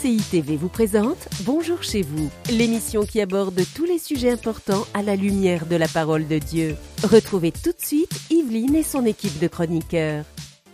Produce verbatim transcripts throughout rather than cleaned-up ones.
C I T V vous présente Bonjour chez vous, l'émission qui aborde tous les sujets importants à la lumière de la parole de Dieu. Retrouvez tout de suite Yveline et son équipe de chroniqueurs.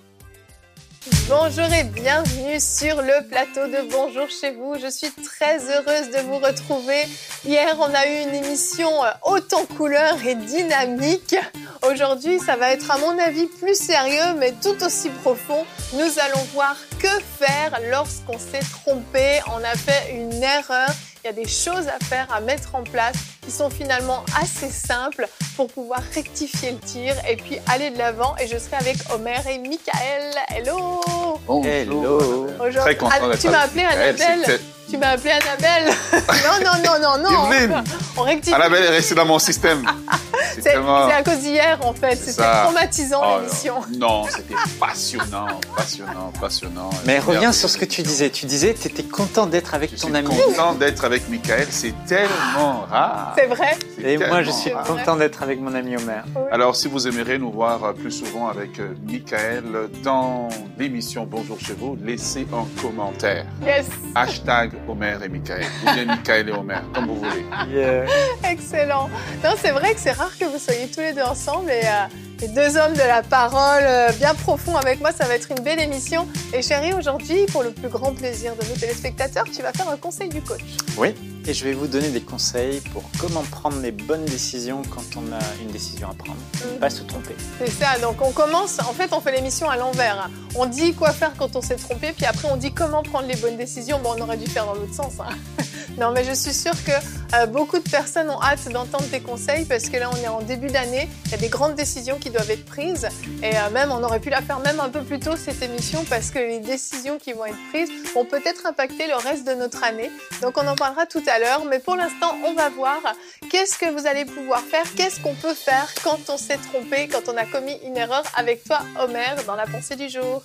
Bonjour et bienvenue sur le plateau de Bonjour chez vous. Je suis très heureuse de vous retrouver. Hier, on a eu une émission haute en couleurs et dynamique. Aujourd'hui, ça va être à mon avis plus sérieux, mais tout aussi profond. Nous allons voir que faire lorsqu'on s'est trompé, on a fait une erreur. Il y a des choses à faire, à mettre en place qui sont finalement assez simples pour pouvoir rectifier le tir et puis aller de l'avant. Et je serai avec Omer et Michael. Hello! Bonjour. Hello! Très content d'être. Tu m'as appelé Annabelle. Tu m'as appelé Annabelle. Non, non, non, non, non. Yveline. On rectifie. Annabelle est restée dans mon système. C'est, c'est, tellement... c'est à cause d'hier, en fait. C'est c'était ça. Traumatisant, oh, l'émission. Non, c'était passionnant, passionnant, passionnant. Mais reviens sur ce que tu disais. Tu disais que tu étais content d'être avec je ton ami. Je suis content d'être avec Michael. C'est tellement rare. C'est vrai. C'est Et moi, je suis rare. content d'être avec mon ami Omer. Oui. Alors, si vous aimeriez nous voir plus souvent avec Michael dans l'émission Bonjour chez vous, laissez un commentaire. Yes. Hashtag Omer et Michael. Ou bien Michael et Omer, comme vous voulez. Yeah. Excellent. Non, c'est vrai que c'est rare que vous soyez tous les deux ensemble et euh, les deux hommes de la parole euh, bien profonds avec moi, ça va être une belle émission. Et chérie, aujourd'hui, pour le plus grand plaisir de nos téléspectateurs, tu vas faire un conseil du coach. Oui, et je vais vous donner des conseils pour comment prendre les bonnes décisions quand on a une décision à prendre, mmh. pas se tromper. C'est ça, donc on commence, en fait on fait l'émission à l'envers. On dit quoi faire quand on s'est trompé, puis après on dit comment prendre les bonnes décisions. Bon, on aurait dû faire dans l'autre sens. Hein. Non, mais je suis sûre que euh, beaucoup de personnes ont hâte d'entendre tes conseils parce que là on est en début d'année, il y a des grandes décisions qui doivent être prises et euh, même on aurait pu la faire même un peu plus tôt cette émission parce que les décisions qui vont être prises vont peut-être impacter le reste de notre année. Donc on en parlera tout à l'heure, mais pour l'instant on va voir qu'est-ce que vous allez pouvoir faire, qu'est-ce qu'on peut faire quand on s'est trompé, quand on a commis une erreur avec toi Omer dans la pensée du jour.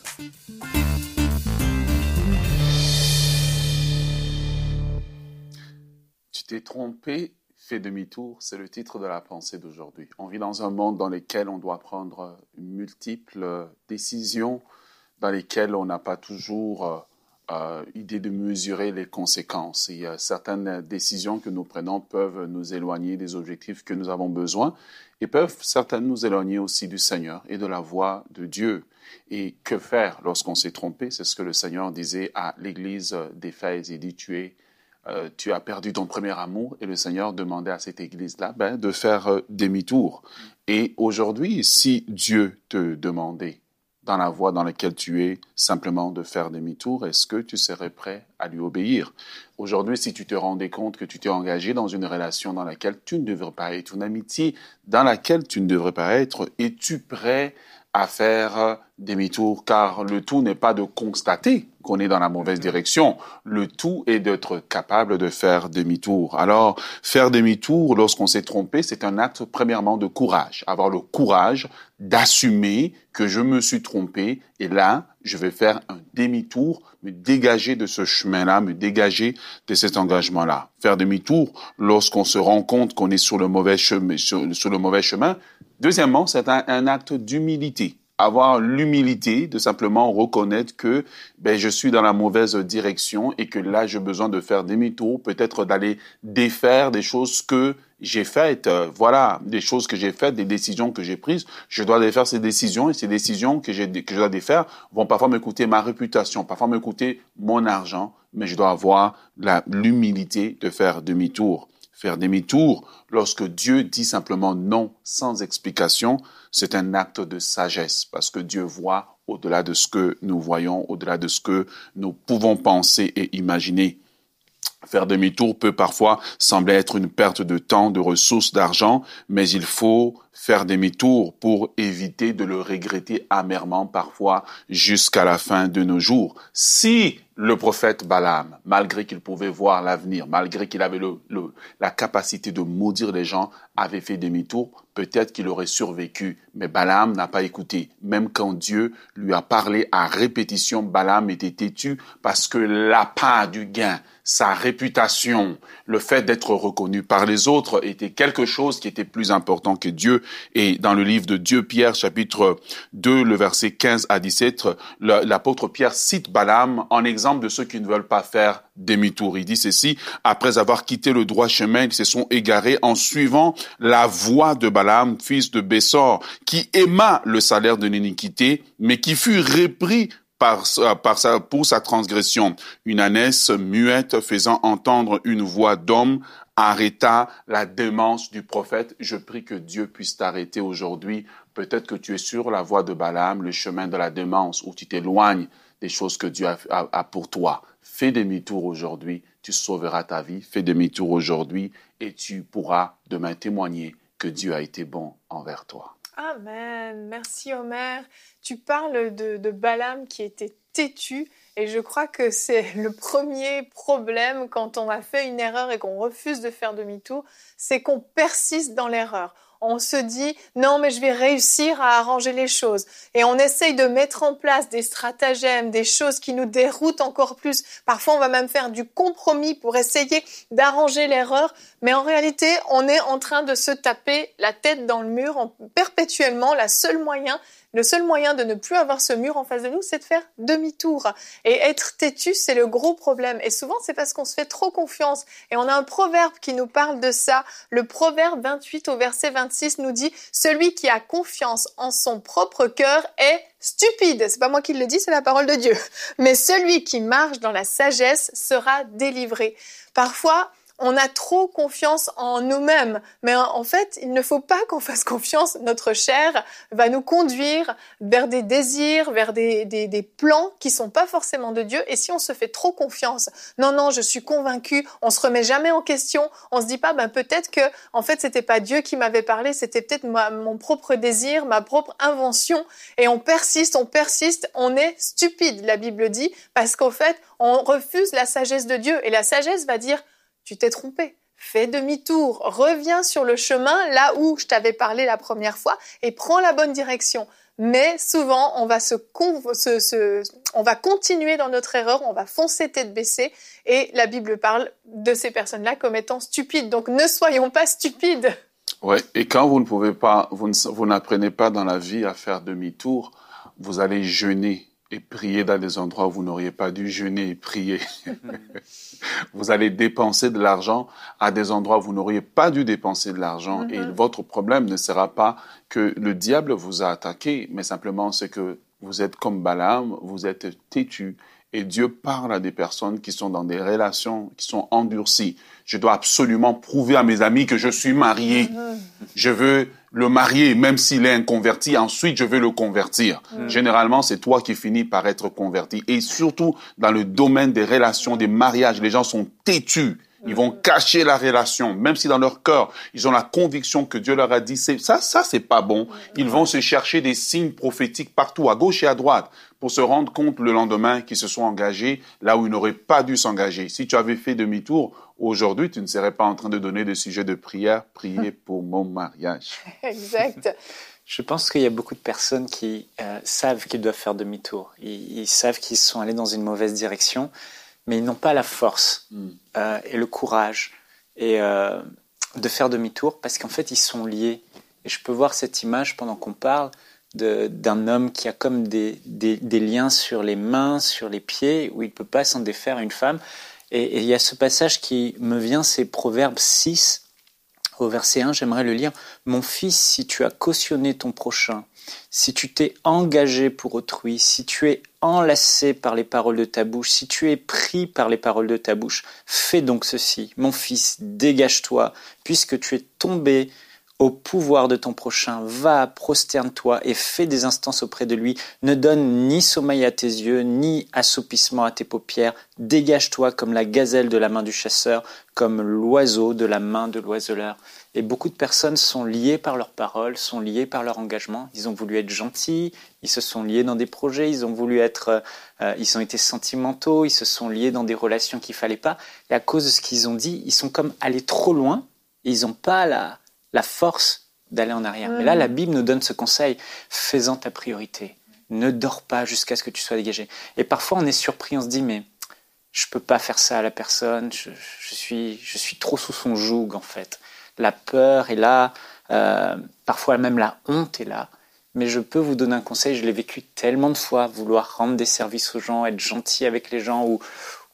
Tu t'es trompé, fais demi-tour, c'est le titre de la pensée d'aujourd'hui. On vit dans un monde dans lequel on doit prendre multiples décisions, dans lesquelles on n'a pas toujours euh, idée de mesurer les conséquences. Et euh, certaines décisions que nous prenons peuvent nous éloigner des objectifs que nous avons besoin et peuvent certaines nous éloigner aussi du Seigneur et de la voix de Dieu. Et que faire lorsqu'on s'est trompé? C'est ce que le Seigneur disait à l'église d'Éphèse. Il dit, tu es Euh, tu as perdu ton premier amour, et le Seigneur demandait à cette église-là ben, de faire euh, demi-tour. Et aujourd'hui, si Dieu te demandait, dans la voie dans laquelle tu es, simplement de faire demi-tour, est-ce que tu serais prêt à lui obéir? Aujourd'hui, si tu te rendais compte que tu t'es engagé dans une relation dans laquelle tu ne devrais pas être, une amitié dans laquelle tu ne devrais pas être, es-tu prêt à faire demi-tour? Car le tout n'est pas de constater qu'on est dans la mauvaise direction. Le tout est d'être capable de faire demi-tour. Alors, faire demi-tour lorsqu'on s'est trompé, c'est un acte premièrement de courage. Avoir le courage d'assumer que je me suis trompé et là, je vais faire un demi-tour, me dégager de ce chemin-là, me dégager de cet engagement-là. Faire demi-tour lorsqu'on se rend compte qu'on est sur le mauvais chemin, sur, sur le mauvais chemin. Deuxièmement, c'est un, un acte d'humilité. Avoir l'humilité de simplement reconnaître que ben, je suis dans la mauvaise direction et que là, j'ai besoin de faire demi-tour, peut-être d'aller défaire des choses que j'ai faites. Euh, voilà, des choses que j'ai faites, des décisions que j'ai prises. Je dois défaire ces décisions et ces décisions que, j'ai, que je dois défaire vont parfois me coûter ma réputation, parfois me coûter mon argent, mais je dois avoir la, l'humilité de faire demi-tour. Faire demi-tour, lorsque Dieu dit simplement non sans explication, c'est un acte de sagesse parce que Dieu voit au-delà de ce que nous voyons, au-delà de ce que nous pouvons penser et imaginer. Faire demi-tour peut parfois sembler être une perte de temps, de ressources, d'argent, mais il faut faire demi-tour pour éviter de le regretter amèrement parfois jusqu'à la fin de nos jours. Si le prophète Balaam, malgré qu'il pouvait voir l'avenir, malgré qu'il avait le, le, la capacité de maudire les gens, avait fait demi-tour, peut-être qu'il aurait survécu. Mais Balaam n'a pas écouté. Même quand Dieu lui a parlé à répétition, Balaam était têtu parce que l'appât du gain, sa réputation, le fait d'être reconnu par les autres était quelque chose qui était plus important que Dieu. Et dans le livre de Deux Pierre, chapitre deux, le verset quinze à dix-sept, l'apôtre Pierre cite Balaam en exemple de ceux qui ne veulent pas faire demi-tour. Il dit ceci, après avoir quitté le droit chemin, ils se sont égarés en suivant la voie de Balaam, fils de Bessor, qui aima le salaire de l'iniquité, mais qui fut repris par, par sa, pour sa transgression. Une ânesse muette faisant entendre une voix d'homme arrêta la démence du prophète. Je prie que Dieu puisse t'arrêter aujourd'hui. Peut-être que tu es sur la voie de Balaam, le chemin de la démence, où tu t'éloignes des choses que Dieu a, a, a pour toi. Fais demi-tour aujourd'hui, tu sauveras ta vie. Fais demi-tour aujourd'hui et tu pourras demain témoigner que Dieu a été bon envers toi. Amen. Merci Omer. Tu parles de, de Balaam qui était têtu et je crois que c'est le premier problème quand on a fait une erreur et qu'on refuse de faire demi-tour, c'est qu'on persiste dans l'erreur. On se dit « non, mais je vais réussir à arranger les choses ». Et on essaye de mettre en place des stratagèmes, des choses qui nous déroutent encore plus. Parfois, on va même faire du compromis pour essayer d'arranger l'erreur. Mais en réalité, on est en train de se taper la tête dans le mur en perpétuellement. La seule moyen, le seul moyen de ne plus avoir ce mur en face de nous, c'est de faire demi-tour. Et être têtu, c'est le gros problème. Et souvent, c'est parce qu'on se fait trop confiance. Et on a un proverbe qui nous parle de ça. Le proverbe vingt-huit au verset vingt-six nous dit « Celui qui a confiance en son propre cœur est stupide ». C'est pas moi qui le dis, c'est la parole de Dieu. Mais celui qui marche dans la sagesse sera délivré. Parfois, on a trop confiance en nous-mêmes, mais en fait, il ne faut pas qu'on fasse confiance. Notre chair va nous conduire vers des désirs, vers des, des, des plans qui sont pas forcément de Dieu. Et si on se fait trop confiance, non, non, je suis convaincu, on se remet jamais en question, on se dit pas, ben peut-être que, en fait, c'était pas Dieu qui m'avait parlé, c'était peut-être ma, mon propre désir, ma propre invention. Et on persiste, on persiste, on est stupide, la Bible dit, parce qu'en fait, on refuse la sagesse de Dieu. Et la sagesse va dire, tu t'es trompé, fais demi-tour, reviens sur le chemin là où je t'avais parlé la première fois et prends la bonne direction. Mais souvent, on va se, se, se, on va continuer dans notre erreur, on va foncer tête baissée et la Bible parle de ces personnes-là comme étant stupides. Donc, ne soyons pas stupides. Ouais. Et quand vous ne pouvez pas, vous, ne, vous n'apprenez pas dans la vie à faire demi-tour, vous allez jeûner et prier dans des endroits où vous n'auriez pas dû jeûner et prier. Vous allez dépenser de l'argent à des endroits où vous n'auriez pas dû dépenser de l'argent. Mm-hmm. Et votre problème ne sera pas que le diable vous a attaqué, mais simplement c'est que vous êtes comme Balaam, vous êtes têtu. Et Dieu parle à des personnes qui sont dans des relations qui sont endurcies. Je dois absolument prouver à mes amis que je suis marié. Mm-hmm. Je veux le marier, même s'il est inconverti. Ensuite, je veux le convertir. Mm-hmm. Généralement, c'est toi qui finis par être converti. Et surtout, dans le domaine des relations, des mariages, les gens sont têtus. Ils vont cacher la relation, même si dans leur cœur, ils ont la conviction que Dieu leur a dit, c'est, ça, ça, c'est pas bon. Ils vont se chercher des signes prophétiques partout, à gauche et à droite, pour se rendre compte le lendemain qu'ils se sont engagés là où ils n'auraient pas dû s'engager. Si tu avais fait demi-tour, aujourd'hui, tu ne serais pas en train de donner des sujets de prière, prier pour mon mariage. Exact. Je pense qu'il y a beaucoup de personnes qui euh, savent qu'ils doivent faire demi-tour. Ils, ils savent qu'ils sont allés dans une mauvaise direction, mais ils n'ont pas la force mm. euh, et le courage et, euh, de faire demi-tour parce qu'en fait, ils sont liés. Et je peux voir cette image pendant qu'on parle de, d'un homme qui a comme des, des, des liens sur les mains, sur les pieds, où il ne peut pas s'en défaire, une femme. Et, et il y a ce passage qui me vient, c'est Proverbe six, au verset un, j'aimerais le lire. « Mon fils, si tu as cautionné ton prochain, si tu t'es engagé pour autrui, si tu es enlacé par les paroles de ta bouche, si tu es pris par les paroles de ta bouche, fais donc ceci. Mon fils, dégage-toi, puisque tu es tombé au pouvoir de ton prochain. Va, prosterne-toi et fais des instances auprès de lui. Ne donne ni sommeil à tes yeux, ni assoupissement à tes paupières. Dégage-toi comme la gazelle de la main du chasseur, comme l'oiseau de la main de l'oiseleur. » Et beaucoup de personnes sont liées par leurs paroles, sont liées par leur engagement. Ils ont voulu être gentils, ils se sont liés dans des projets, ils ont voulu être, euh, ils ont été sentimentaux, ils se sont liés dans des relations qu'il fallait pas. Et à cause de ce qu'ils ont dit, ils sont comme allés trop loin et ils n'ont pas la, la force d'aller en arrière. Mmh. Mais là, la Bible nous donne ce conseil, fais-en ta priorité. Ne dors pas jusqu'à ce que tu sois dégagé. Et parfois, on est surpris, on se dit, mais je peux pas faire ça à la personne, je, je suis, je suis trop sous son joug, en fait. La peur est là, euh, parfois même la honte est là. Mais je peux vous donner un conseil, je l'ai vécu tellement de fois, vouloir rendre des services aux gens, être gentil avec les gens ou,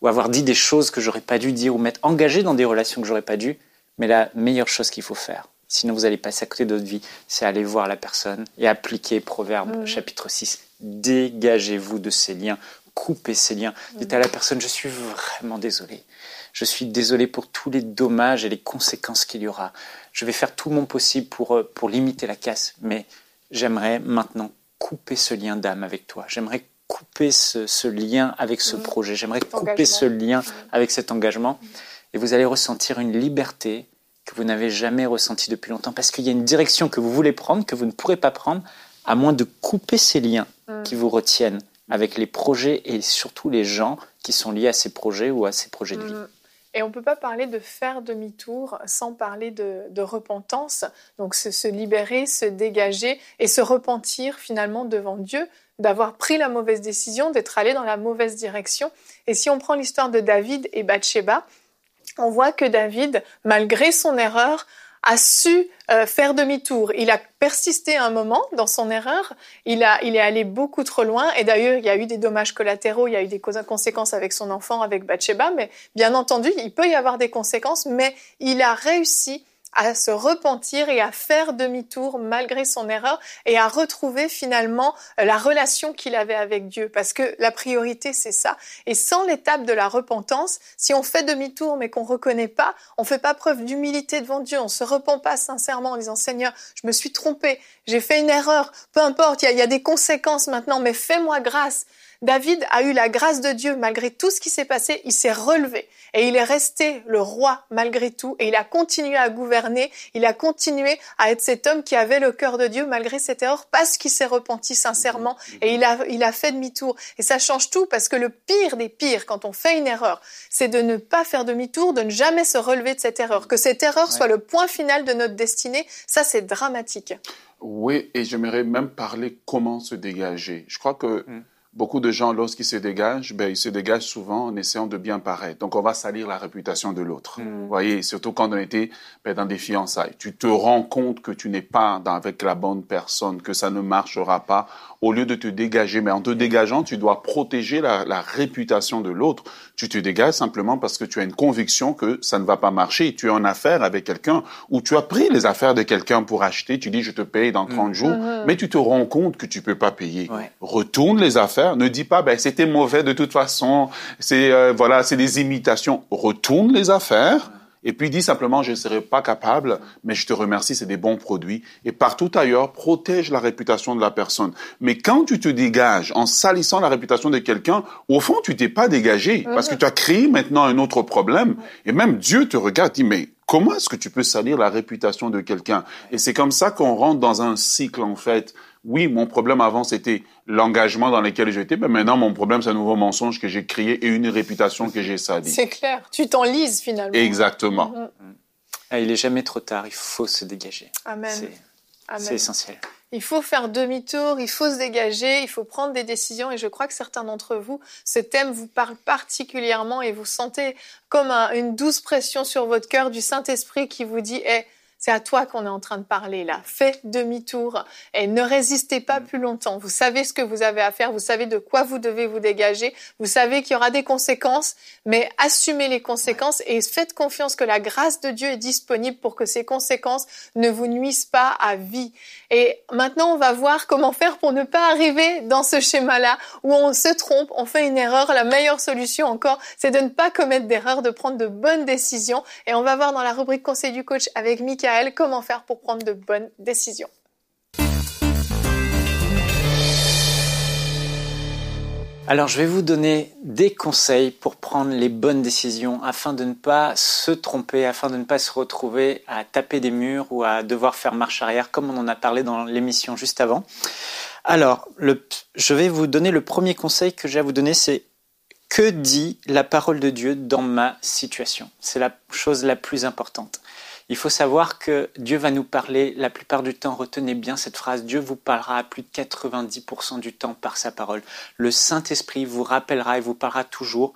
ou avoir dit des choses que j'aurais pas dû dire, ou m'être engagé dans des relations que j'aurais pas dû. Mais la meilleure chose qu'il faut faire, sinon vous allez passer à côté de votre vie, c'est aller voir la personne et appliquer Proverbe mmh. chapitre six. Dégagez-vous de ces liens, coupez ces liens. Mmh. Dites à la personne, je suis vraiment désolé. Je suis désolé pour tous les dommages et les conséquences qu'il y aura. Je vais faire tout mon possible pour, pour limiter la casse, mais j'aimerais maintenant couper ce lien d'âme avec toi. J'aimerais couper ce, ce lien avec ce mmh. projet. J'aimerais couper engagement. ce lien mmh. avec cet engagement. Mmh. Et vous allez ressentir une liberté que vous n'avez jamais ressentie depuis longtemps, parce qu'il y a une direction que vous voulez prendre, que vous ne pourrez pas prendre, à moins de couper ces liens mmh. qui vous retiennent avec les projets et surtout les gens qui sont liés à ces projets ou à ces projets de vie. Mmh. Et on ne peut pas parler de faire demi-tour sans parler de, de repentance. Donc se, se libérer, se dégager et se repentir finalement devant Dieu, d'avoir pris la mauvaise décision, d'être allé dans la mauvaise direction. Et si on prend l'histoire de David et Bathsheba, on voit que David, malgré son erreur, a su euh, faire demi-tour. Il a persisté un moment dans son erreur, il, a, il est allé beaucoup trop loin, et d'ailleurs il y a eu des dommages collatéraux, il y a eu des conséquences avec son enfant, avec Bathsheba, mais bien entendu il peut y avoir des conséquences, mais il a réussi à se repentir et à faire demi-tour malgré son erreur et à retrouver finalement la relation qu'il avait avec Dieu. Parce que la priorité, c'est ça. Et sans l'étape de la repentance, si on fait demi-tour mais qu'on ne reconnaît pas, on ne fait pas preuve d'humilité devant Dieu, on ne se repent pas sincèrement en disant « Seigneur, je me suis trompé, j'ai fait une erreur, peu importe, il y a, il y a des conséquences maintenant, mais fais-moi grâce ». David a eu la grâce de Dieu malgré tout ce qui s'est passé, il s'est relevé et il est resté le roi malgré tout et il a continué à gouverner, il a continué à être cet homme qui avait le cœur de Dieu malgré cette erreur parce qu'il s'est repenti sincèrement et il a, il a fait demi-tour. Et ça change tout parce que le pire des pires quand on fait une erreur, c'est de ne pas faire demi-tour, de ne jamais se relever de cette erreur. Que cette erreur ouais. soit le point final de notre destinée, ça c'est dramatique. Oui, et j'aimerais même parler comment se dégager. Je crois que mm. beaucoup de gens, lorsqu'ils se dégagent, ben, ils se dégagent souvent en essayant de bien paraître. Donc, on va salir la réputation de l'autre. Mmh. Vous voyez, surtout quand on était ben, dans des fiançailles. Tu te rends compte que tu n'es pas dans, avec la bonne personne, que ça ne marchera pas. Au lieu de te dégager, mais en te dégageant, tu dois protéger la, la réputation de l'autre. Tu te dégages simplement parce que tu as une conviction que ça ne va pas marcher. Tu es en affaire avec quelqu'un ou tu as pris les affaires de quelqu'un pour acheter. Tu dis, je te paye dans trente mmh. jours, mmh. mais tu te rends compte que tu peux pas payer. Ouais. Retourne les affaires. Ne dis pas, ben, c'était mauvais de toute façon. C'est, euh, voilà, c'est des imitations. Retourne les affaires. Et puis dis simplement, je ne serai pas capable, mais je te remercie, c'est des bons produits. Et partout ailleurs, protège la réputation de la personne. Mais quand tu te dégages en salissant la réputation de quelqu'un, au fond, tu t'es pas dégagé parce que tu as créé maintenant un autre problème. Et même Dieu te regarde, dit, mais comment est-ce que tu peux salir la réputation de quelqu'un? Et c'est comme ça qu'on rentre dans un cycle, en fait. Oui, mon problème avant, c'était l'engagement dans lequel j'étais, mais maintenant, mon problème, c'est un nouveau mensonge que j'ai créé et une réputation que j'ai salie. C'est clair. Tu t'enlises, finalement. Exactement. Mm-hmm. Ah, il n'est jamais trop tard. Il faut se dégager. Amen. C'est, Amen. c'est essentiel. Il faut faire demi-tour, il faut se dégager, il faut prendre des décisions. Et je crois que certains d'entre vous, ce thème vous parle particulièrement et vous sentez comme un, une douce pression sur votre cœur du Saint-Esprit qui vous dit hey, « c'est à toi qu'on est en train de parler là. Fais demi-tour et ne résistez pas plus longtemps. Vous savez ce que vous avez à faire, vous savez de quoi vous devez vous dégager, vous savez qu'il y aura des conséquences, mais assumez les conséquences et faites confiance que la grâce de Dieu est disponible pour que ces conséquences ne vous nuisent pas à vie. » Et maintenant, on va voir comment faire pour ne pas arriver dans ce schéma-là où on se trompe, on fait une erreur. La meilleure solution encore, c'est de ne pas commettre d'erreur, de prendre de bonnes décisions. Et on va voir dans la rubrique Conseil du coach avec Michael comment faire pour prendre de bonnes décisions. Alors, je vais vous donner des conseils pour prendre les bonnes décisions afin de ne pas se tromper, afin de ne pas se retrouver à taper des murs ou à devoir faire marche arrière, comme on en a parlé dans l'émission juste avant. Alors, le, je vais vous donner le premier conseil que j'ai à vous donner, c'est que dit la parole de Dieu dans ma situation ? C'est la chose la plus importante. Il faut savoir que Dieu va nous parler la plupart du temps, retenez bien cette phrase, Dieu vous parlera à plus de quatre-vingt-dix pour cent du temps par sa parole. Le Saint-Esprit vous rappellera et vous parlera toujours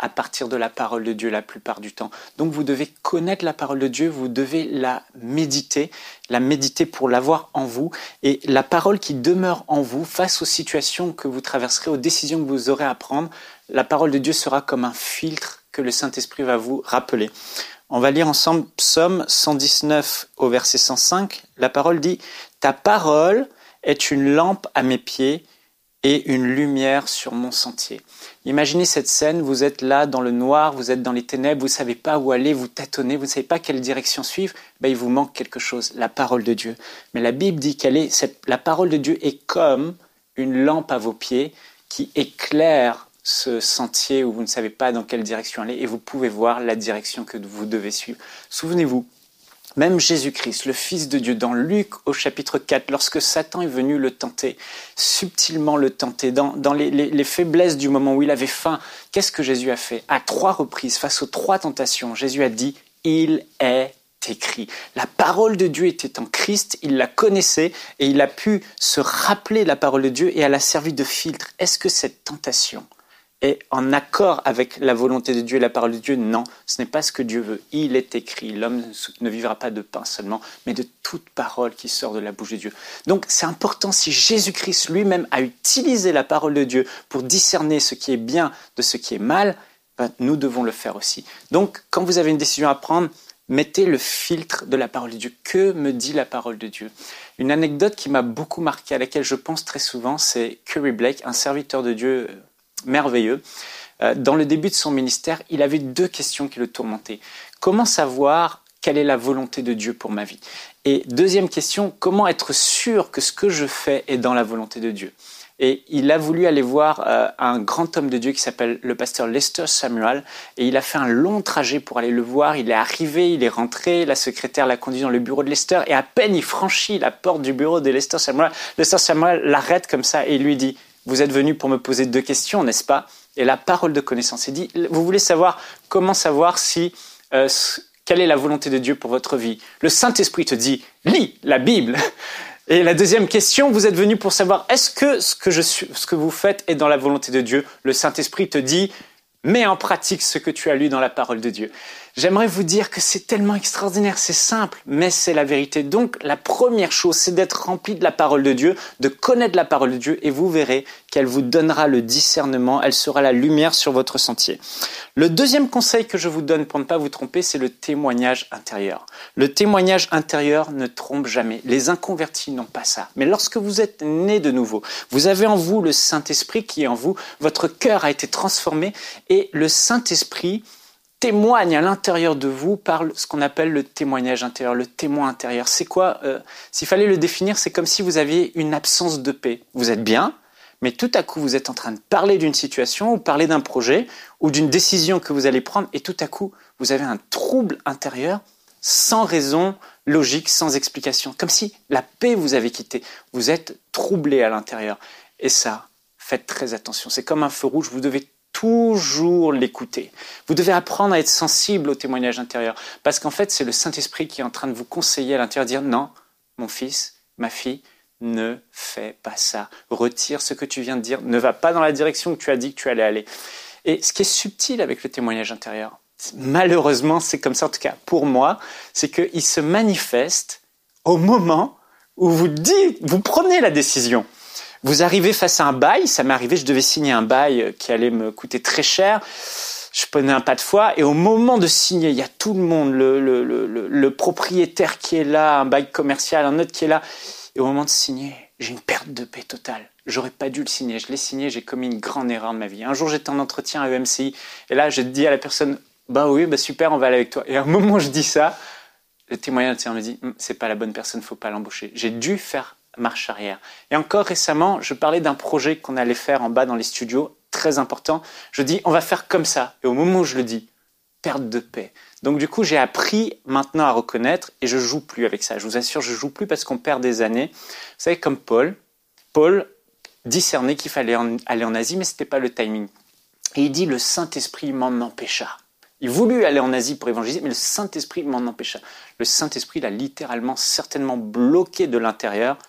à partir de la parole de Dieu la plupart du temps. Donc vous devez connaître la parole de Dieu, vous devez la méditer, la méditer pour l'avoir en vous. Et la parole qui demeure en vous face aux situations que vous traverserez, aux décisions que vous aurez à prendre, la parole de Dieu sera comme un filtre que le Saint-Esprit va vous rappeler. On va lire ensemble Psaume cent dix-neuf au verset cent cinq. La parole dit « Ta parole est une lampe à mes pieds et une lumière sur mon sentier. » Imaginez cette scène, vous êtes là dans le noir, vous êtes dans les ténèbres, vous ne savez pas où aller, vous tâtonnez, vous ne savez pas quelle direction suivre, ben il vous manque quelque chose, la parole de Dieu. Mais la Bible dit qu'elle est, cette, la parole de Dieu est comme une lampe à vos pieds qui éclaire ce sentier où vous ne savez pas dans quelle direction aller et vous pouvez voir la direction que vous devez suivre. Souvenez-vous, même Jésus-Christ, le Fils de Dieu, dans Luc au chapitre quatre, lorsque Satan est venu le tenter, subtilement le tenter, dans, dans les, les, les faiblesses du moment où il avait faim, qu'est-ce que Jésus a fait? À trois reprises, face aux trois tentations, Jésus a dit « Il est écrit ». La parole de Dieu était en Christ, il la connaissait et il a pu se rappeler de la parole de Dieu et elle a servi de filtre. Est-ce que cette tentation est en accord avec la volonté de Dieu et la parole de Dieu? Non, ce n'est pas ce que Dieu veut. Il est écrit, l'homme ne vivra pas de pain seulement, mais de toute parole qui sort de la bouche de Dieu. Donc c'est important, si Jésus-Christ lui-même a utilisé la parole de Dieu pour discerner ce qui est bien de ce qui est mal, ben, nous devons le faire aussi. Donc quand vous avez une décision à prendre, mettez le filtre de la parole de Dieu. Que me dit la parole de Dieu? Une anecdote qui m'a beaucoup marqué, à laquelle je pense très souvent, c'est Curry Blake, un serviteur de Dieu merveilleux. Dans le début de son ministère, il avait deux questions qui le tourmentaient. Comment savoir quelle est la volonté de Dieu pour ma vie? Et deuxième question, comment être sûr que ce que je fais est dans la volonté de Dieu? Et il a voulu aller voir euh, un grand homme de Dieu qui s'appelle le pasteur Lester Samuel. Et il a fait un long trajet pour aller le voir. Il est arrivé, il est rentré. La secrétaire l'a conduit dans le bureau de Lester. Et à peine il franchit la porte du bureau de Lester Samuel, Lester Samuel l'arrête comme ça et il lui dit « Vous êtes venu pour me poser deux questions, n'est-ce pas ?» Et la parole de connaissance, il dit « Vous voulez savoir comment savoir si... Euh, quelle est la volonté de Dieu pour votre vie ?» Le Saint-Esprit te dit « Lis la Bible !» Et la deuxième question, vous êtes venu pour savoir est-ce que ce que, je suis, ce que vous faites est dans la volonté de Dieu? Le Saint-Esprit te dit mets en pratique ce que tu as lu dans la parole de Dieu. J'aimerais vous dire que c'est tellement extraordinaire, c'est simple, mais c'est la vérité. Donc la première chose, c'est d'être rempli de la parole de Dieu, de connaître la parole de Dieu et vous verrez qu'elle vous donnera le discernement, elle sera la lumière sur votre sentier. Le deuxième conseil que je vous donne pour ne pas vous tromper, c'est le témoignage intérieur. Le témoignage intérieur ne trompe jamais. Les inconvertis n'ont pas ça. Mais lorsque vous êtes né de nouveau, vous avez en vous le Saint-Esprit qui est en vous, votre cœur a été transformé et le Saint-Esprit témoigne à l'intérieur de vous par ce qu'on appelle le témoignage intérieur, le témoin intérieur. C'est quoi euh, s'il fallait le définir, c'est comme si vous aviez une absence de paix. Vous êtes bien, mais tout à coup, vous êtes en train de parler d'une situation ou parler d'un projet ou d'une décision que vous allez prendre et tout à coup, vous avez un trouble intérieur sans raison logique, sans explication. Comme si la paix vous avait quitté. Vous êtes troublé à l'intérieur. Et ça, faites très attention. C'est comme un feu rouge, vous devez toujours l'écouter. Vous devez apprendre à être sensible au témoignage intérieur parce qu'en fait, c'est le Saint-Esprit qui est en train de vous conseiller à l'intérieur, dire non, mon fils, ma fille, ne fais pas ça. Retire ce que tu viens de dire. Ne va pas dans la direction que tu as dit que tu allais aller. Et ce qui est subtil avec le témoignage intérieur, malheureusement, c'est comme ça en tout cas pour moi, c'est qu'il se manifeste au moment où vous dites, vous prenez la décision. Vous arrivez face à un bail, ça m'est arrivé, je devais signer un bail qui allait me coûter très cher, je prenais un pas de foi, et au moment de signer, il y a tout le monde, le, le, le, le propriétaire qui est là, un bail commercial, un autre qui est là, et au moment de signer, j'ai une perte de paix totale. J'aurais pas dû le signer, je l'ai signé, j'ai commis une grande erreur de ma vie. Un jour, j'étais en entretien à E M C I, et là, je dis à la personne, bah oui, bah super, on va aller avec toi. Et à un moment où je dis ça, le témoignage intérieur me dit, hm, c'est pas la bonne personne, faut pas l'embaucher. J'ai dû faire marche arrière. Et encore récemment, je parlais d'un projet qu'on allait faire en bas dans les studios, très important. Je dis, on va faire comme ça. Et au moment où je le dis, perte de paix. Donc du coup, j'ai appris maintenant à reconnaître et je joue plus avec ça. Je vous assure, je joue plus parce qu'on perd des années. Vous savez, comme Paul, Paul discernait qu'il fallait en, aller en Asie, mais c'était pas le timing. Et il dit, le Saint-Esprit m'en empêcha. Il voulut aller en Asie pour évangéliser, mais le Saint-Esprit m'en empêcha. Le Saint-Esprit l'a littéralement, certainement bloqué de l'intérieur.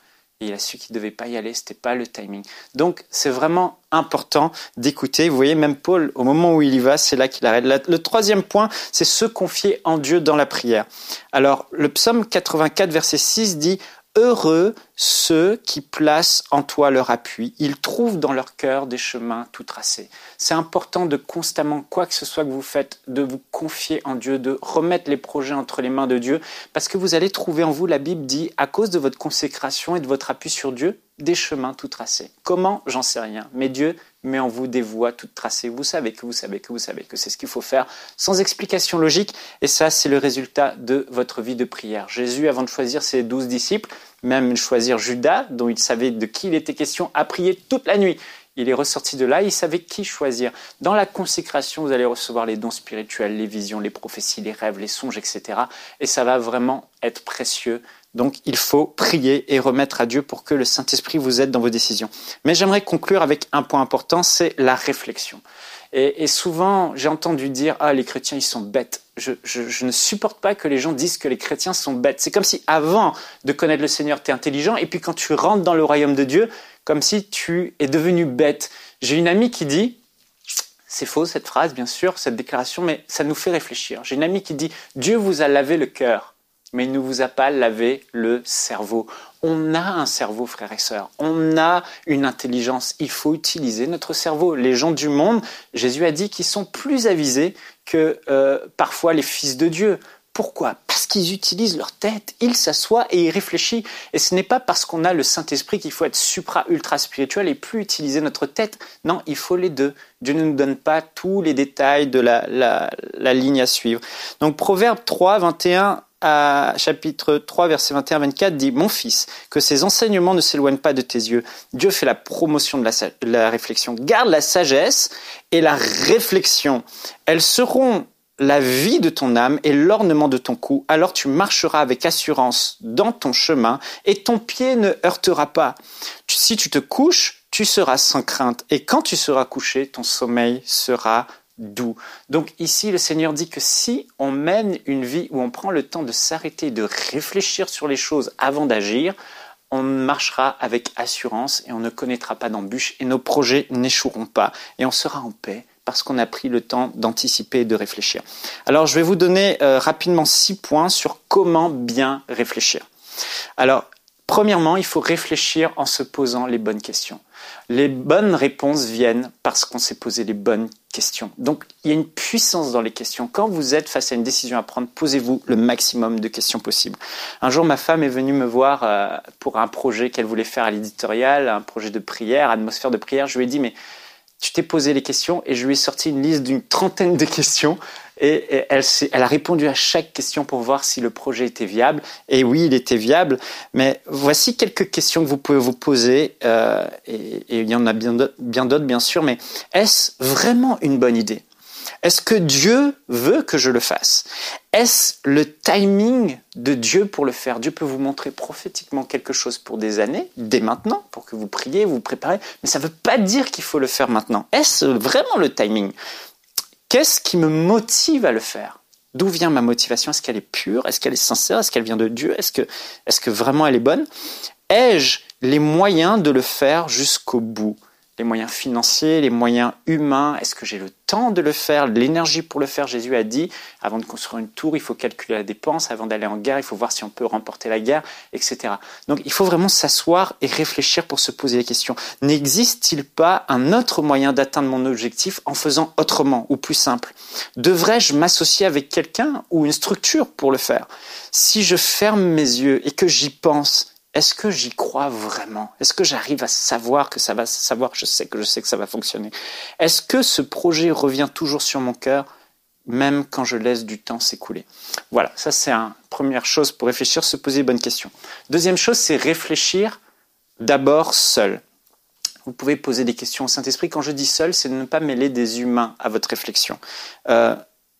et il a su qu'il ne devait pas y aller, ce n'était pas le timing. Donc, c'est vraiment important d'écouter. Vous voyez, même Paul, au moment où il y va, c'est là qu'il arrête. Le troisième point, c'est se confier en Dieu dans la prière. Alors, le psaume quatre-vingt-quatre, verset six dit « Heureux ceux qui placent en toi leur appui, ils trouvent dans leur cœur des chemins tout tracés. » C'est important de constamment, quoi que ce soit que vous faites, de vous confier en Dieu, de remettre les projets entre les mains de Dieu, parce que vous allez trouver en vous, la Bible dit, à cause de votre consécration et de votre appui sur Dieu, des chemins tout tracés. Comment? J'en sais rien. Mais Dieu met en vous des voies toutes tracées. Vous savez que vous savez que vous savez que c'est ce qu'il faut faire, sans explication logique. Et ça, c'est le résultat de votre vie de prière. Jésus, avant de choisir ses douze disciples, même choisir Judas, dont il savait de qui il était question, a prié toute la nuit. Il est ressorti de là, il savait qui choisir. Dans la consécration, vous allez recevoir les dons spirituels, les visions, les prophéties, les rêves, les songes, et cetera. Et ça va vraiment être précieux. Donc, il faut prier et remettre à Dieu pour que le Saint-Esprit vous aide dans vos décisions. Mais j'aimerais conclure avec un point important, c'est la réflexion. Et, et souvent, j'ai entendu dire « Ah, les chrétiens, ils sont bêtes ». Je, je, je ne supporte pas que les gens disent que les chrétiens sont bêtes. C'est comme si, avant de connaître le Seigneur, tu es intelligent, et puis quand tu rentres dans le royaume de Dieu, comme si tu es devenu bête. J'ai une amie qui dit, c'est faux cette phrase, bien sûr, cette déclaration, mais ça nous fait réfléchir. J'ai une amie qui dit, Dieu vous a lavé le cœur, mais il ne vous a pas lavé le cerveau. On a un cerveau, frères et sœurs. On a une intelligence. Il faut utiliser notre cerveau. Les gens du monde, Jésus a dit qu'ils sont plus avisés que euh, parfois les fils de Dieu. Pourquoi? Parce qu'ils utilisent leur tête, ils s'assoient et ils réfléchissent. Et ce n'est pas parce qu'on a le Saint-Esprit qu'il faut être supra-ultra-spirituel et plus utiliser notre tête. Non, il faut les deux. Dieu ne nous donne pas tous les détails de la, la, la ligne à suivre. Donc Proverbe trois, vingt et un, à chapitre trois, verset vingt et un à vingt-quatre dit « Mon fils, que ces enseignements ne s'éloignent pas de tes yeux. Dieu fait la promotion de la, la réflexion. Garde la sagesse et la réflexion. Elles seront la vie de ton âme et l'ornement de ton cou, alors tu marcheras avec assurance dans ton chemin et ton pied ne heurtera pas. Si tu te couches, tu seras sans crainte et quand tu seras couché, ton sommeil sera doux. » Donc ici, le Seigneur dit que si on mène une vie où on prend le temps de s'arrêter, de réfléchir sur les choses avant d'agir, on marchera avec assurance et on ne connaîtra pas d'embûches et nos projets n'échoueront pas et on sera en paix, parce qu'on a pris le temps d'anticiper et de réfléchir. Alors, je vais vous donner euh, rapidement six points sur comment bien réfléchir. Alors, premièrement, il faut réfléchir en se posant les bonnes questions. Les bonnes réponses viennent parce qu'on s'est posé les bonnes questions. Donc, il y a une puissance dans les questions. Quand vous êtes face à une décision à prendre, posez-vous le maximum de questions possibles. Un jour, ma femme est venue me voir euh, pour un projet qu'elle voulait faire à l'éditorial, un projet de prière, atmosphère de prière. Je lui ai dit, mais tu t'es posé les questions et je lui ai sorti une liste d'une trentaine de questions et, et elle, elle a répondu à chaque question pour voir si le projet était viable. Et oui, il était viable, mais voici quelques questions que vous pouvez vous poser euh, et, et il y en a bien d'autres, bien d'autres, bien sûr, mais est-ce vraiment une bonne idée? Est-ce que Dieu veut que je le fasse? Est-ce le timing de Dieu pour le faire? Dieu peut vous montrer prophétiquement quelque chose pour des années, dès maintenant, pour que vous priez, vous vous préparez, mais ça ne veut pas dire qu'il faut le faire maintenant. Est-ce vraiment le timing? Qu'est-ce qui me motive à le faire? D'où vient ma motivation? Est-ce qu'elle est pure? Est-ce qu'elle est sincère? Est-ce qu'elle vient de Dieu? Est-ce que, est-ce que vraiment elle est bonne? Ai-je les moyens de le faire jusqu'au bout? Les moyens financiers, les moyens humains, est-ce que j'ai le temps de le faire, l'énergie pour le faire? Jésus a dit, avant de construire une tour, il faut calculer la dépense, avant d'aller en guerre, il faut voir si on peut remporter la guerre, et cetera. Donc il faut vraiment s'asseoir et réfléchir pour se poser les questions. N'existe-t-il pas un autre moyen d'atteindre mon objectif en faisant autrement ou plus simple? Devrais-je m'associer avec quelqu'un ou une structure pour le faire? Si je ferme mes yeux et que j'y pense, est-ce que j'y crois vraiment? Est-ce que j'arrive à savoir que ça va savoir je sais que je sais que ça va fonctionner? Est-ce que ce projet revient toujours sur mon cœur, même quand je laisse du temps s'écouler? Voilà, ça c'est une première chose pour réfléchir, se poser les bonnes questions. Deuxième chose, c'est réfléchir d'abord seul. Vous pouvez poser des questions au Saint-Esprit. Quand je dis seul, c'est de ne pas mêler des humains à votre réflexion. Euh,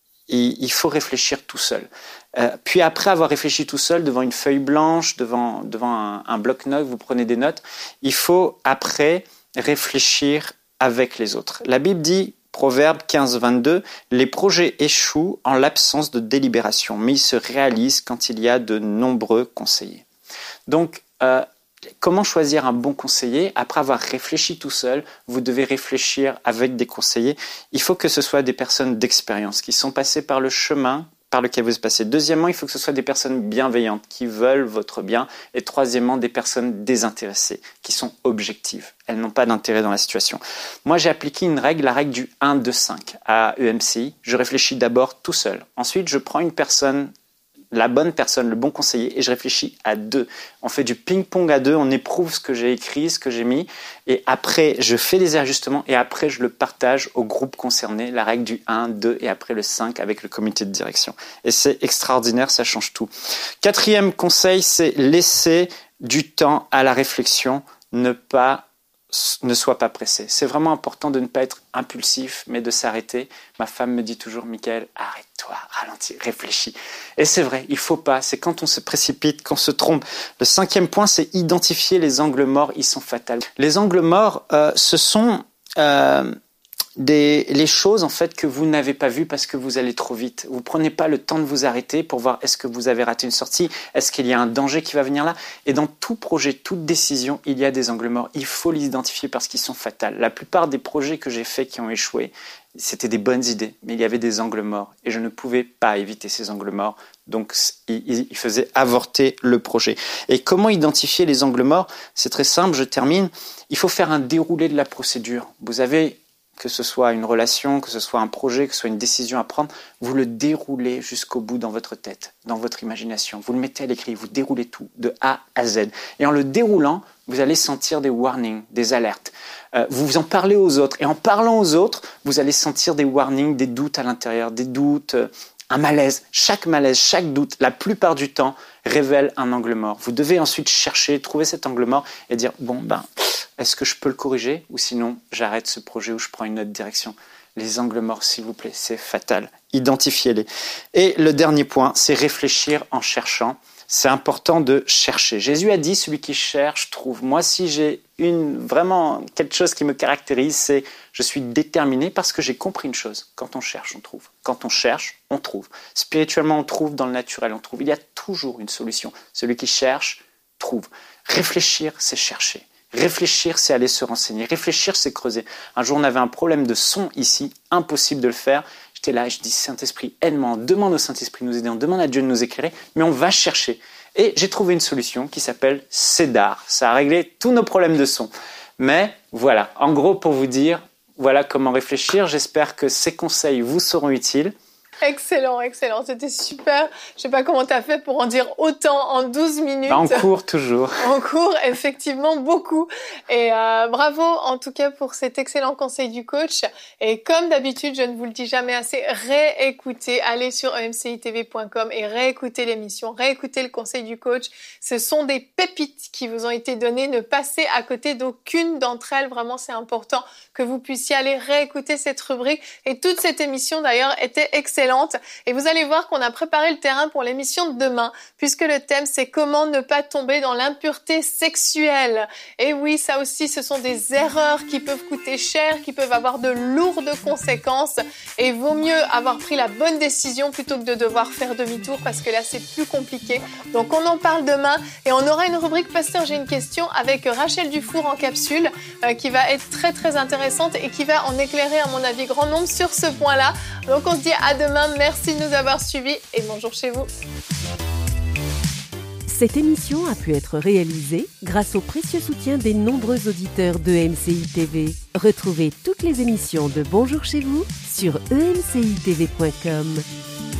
il faut réfléchir tout seul. Euh, puis après avoir réfléchi tout seul devant une feuille blanche, devant, devant un, un bloc-notes, vous prenez des notes, il faut après réfléchir avec les autres. La Bible dit, Proverbe quinze, vingt-deux, « Les projets échouent en l'absence de délibération, mais ils se réalisent quand il y a de nombreux conseillers. » Donc, euh, Comment choisir un bon conseiller? Après avoir réfléchi tout seul, vous devez réfléchir avec des conseillers. Il faut que ce soit des personnes d'expérience qui sont passées par le chemin par lequel vous êtes passé. Deuxièmement, il faut que ce soit des personnes bienveillantes qui veulent votre bien. Et troisièmement, des personnes désintéressées qui sont objectives. Elles n'ont pas d'intérêt dans la situation. Moi, j'ai appliqué une règle, la règle du un, deux, cinq à E M C I. Je réfléchis d'abord tout seul. Ensuite, je prends une personne, la bonne personne, le bon conseiller, et je réfléchis à deux. On fait du ping-pong à deux, on éprouve ce que j'ai écrit, ce que j'ai mis, et après, je fais des ajustements, et après, je le partage au groupe concerné, la règle du un, deux, et après le cinq avec le comité de direction. Et c'est extraordinaire, ça change tout. Quatrième conseil, c'est laisser du temps à la réflexion, ne pas ne sois pas pressé. C'est vraiment important de ne pas être impulsif, mais de s'arrêter. Ma femme me dit toujours, Michael, arrête-toi, ralentis, réfléchis. Et c'est vrai, il faut pas. C'est quand on se précipite, qu'on se trompe. Le cinquième point, c'est identifier les angles morts. Ils sont fatals. Les angles morts, euh, ce sont euh, des, les choses en fait que vous n'avez pas vues parce que vous allez trop vite. Vous prenez pas le temps de vous arrêter pour voir est-ce que vous avez raté une sortie, est-ce qu'il y a un danger qui va venir là. Et dans tout projet, toute décision, il y a des angles morts. Il faut les identifier parce qu'ils sont fatals. La plupart des projets que j'ai faits qui ont échoué, c'était des bonnes idées, mais il y avait des angles morts et je ne pouvais pas éviter ces angles morts. Donc, il, il faisait avorter le projet. Et comment identifier les angles morts? C'est très simple, je termine. Il faut faire un déroulé de la procédure. Vous avez, que ce soit une relation, que ce soit un projet, que ce soit une décision à prendre, vous le déroulez jusqu'au bout dans votre tête, dans votre imagination. Vous le mettez à l'écrit, vous déroulez tout, de A à Z. Et en le déroulant, vous allez sentir des warnings, des alertes. Euh, vous vous en parlez aux autres. Et en parlant aux autres, vous allez sentir des warnings, des doutes à l'intérieur, des doutes, euh, un malaise. Chaque malaise, chaque doute, la plupart du temps, révèle un angle mort. Vous devez ensuite chercher, trouver cet angle mort et dire, bon, ben, est-ce que je peux le corriger ou sinon j'arrête ce projet ou je prends une autre direction? Les angles morts, s'il vous plaît, c'est fatal. Identifiez-les. Et le dernier point, c'est réfléchir en cherchant. C'est important de chercher. Jésus a dit, celui qui cherche, trouve. Moi, si j'ai une, vraiment quelque chose qui me caractérise, c'est je suis déterminé parce que j'ai compris une chose. Quand on cherche, on trouve. Quand on cherche, on trouve. Spirituellement, on trouve. Dans le naturel, on trouve. Il y a toujours une solution. Celui qui cherche, trouve. Réfléchir, c'est chercher. Réfléchir, c'est aller se renseigner. Réfléchir, c'est creuser. Un jour, on avait un problème de son ici, impossible de le faire. J'étais là et je dis, Saint-Esprit, aide-moi. On demande au Saint-Esprit de nous aider, on demande à Dieu de nous éclairer, mais on va chercher. Et j'ai trouvé une solution qui s'appelle Cédar. Ça a réglé tous nos problèmes de son. Mais voilà, en gros, pour vous dire, voilà comment réfléchir. J'espère que ces conseils vous seront utiles. Excellent, excellent. C'était super. Je sais pas comment tu as fait pour en dire autant en douze minutes. Bah, en cours, toujours. En cours, effectivement, beaucoup. Et euh, bravo, en tout cas, pour cet excellent conseil du coach. Et comme d'habitude, je ne vous le dis jamais assez, réécoutez, allez sur e m c i t v point com et réécoutez l'émission, réécoutez le conseil du coach. Ce sont des pépites qui vous ont été données. Ne passez à côté d'aucune d'entre elles. Vraiment, c'est important que vous puissiez aller réécouter cette rubrique. Et toute cette émission, d'ailleurs, était excellente. Et vous allez voir qu'on a préparé le terrain pour l'émission de demain, puisque le thème c'est comment ne pas tomber dans l'impureté sexuelle. Et oui, ça aussi, ce sont des erreurs qui peuvent coûter cher, qui peuvent avoir de lourdes conséquences. Et il vaut mieux avoir pris la bonne décision plutôt que de devoir faire demi-tour, parce que là, c'est plus compliqué. Donc, on en parle demain et on aura une rubrique Pasteur, j'ai une question avec Rachel Dufour en capsule, euh, qui va être très, très intéressante et qui va en éclairer, à mon avis, grand nombre sur ce point-là. Donc, on se dit à demain. Merci de nous avoir suivis et bonjour chez vous. Cette émission a pu être réalisée grâce au précieux soutien des nombreux auditeurs de E M C I T V. Retrouvez toutes les émissions de Bonjour chez vous sur e m c i t v point com.